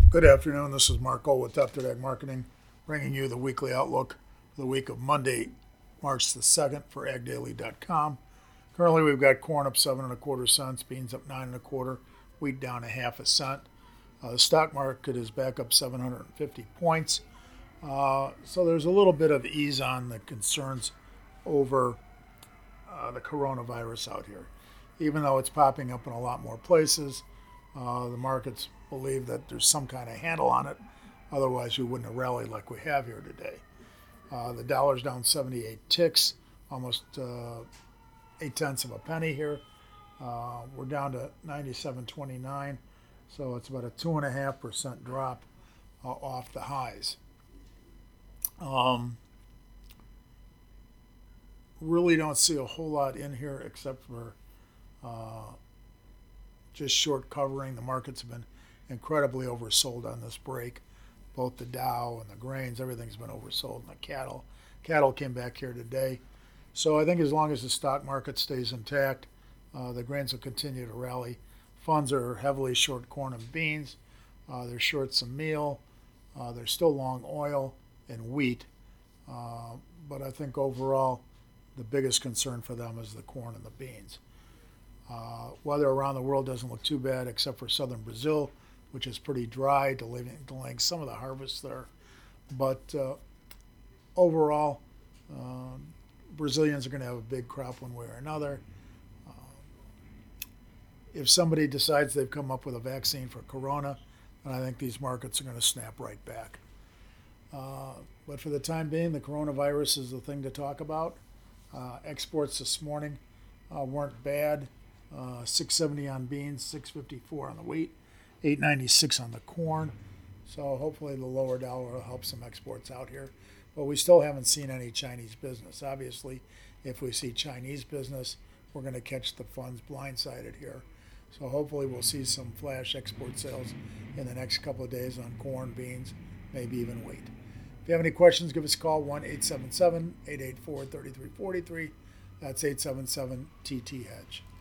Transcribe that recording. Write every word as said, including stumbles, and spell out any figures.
Good afternoon. This is Marco with Tefter Marketing, bringing you the weekly outlook for the week of Monday, March the second for ag daily dot com. Currently, we've got corn up seven and a quarter cents, beans up nine and a quarter, wheat down a half a cent. Uh, the stock market is back up seven hundred fifty points. Uh, so there's a little bit of ease on the concerns over uh, the coronavirus out here. Even though it's popping up in a lot more places, uh, the markets believe that there's some kind of handle on it. Otherwise, we wouldn't have rallied like we have here today. Uh, the dollar's down seventy-eight ticks, almost uh, eight tenths of a penny here. Uh, we're down to ninety-seven twenty-nine, so it's about a two and a half percent drop uh, off the highs. Um, really don't see a whole lot in here except for uh, just short covering. The markets have been incredibly oversold on this break. Both the Dow and the grains, everything's been oversold. And the cattle, cattle came back here today. So I think as long as the stock market stays intact, uh, the grains will continue to rally. Funds are heavily short corn and beans. Uh, they're short some meal. Uh, they're still long oil and wheat. Uh, but I think overall, the biggest concern for them is the corn and the beans. Uh, weather around the world doesn't look too bad except for southern Brazil, which is pretty dry, delaying, delaying some of the harvest there. But uh, overall, uh, Brazilians are going to have a big crop one way or another. Uh, if somebody decides they've come up with a vaccine for corona, then I think these markets are going to snap right back. Uh, but for the time being, the coronavirus is the thing to talk about. Uh, exports this morning uh, weren't bad. Uh, six seventy on beans, six fifty-four on the wheat, eight ninety-six on the corn. So hopefully the lower dollar will help some exports out here. But we still haven't seen any Chinese business. Obviously, if we see Chinese business, we're going to catch the funds blindsided here. So hopefully we'll see some flash export sales in the next couple of days on corn, beans, maybe even wheat. If you have any questions, give us a call, one eight seven seven, eight eight four, three three four three. That's eight seven seven T T Hedge.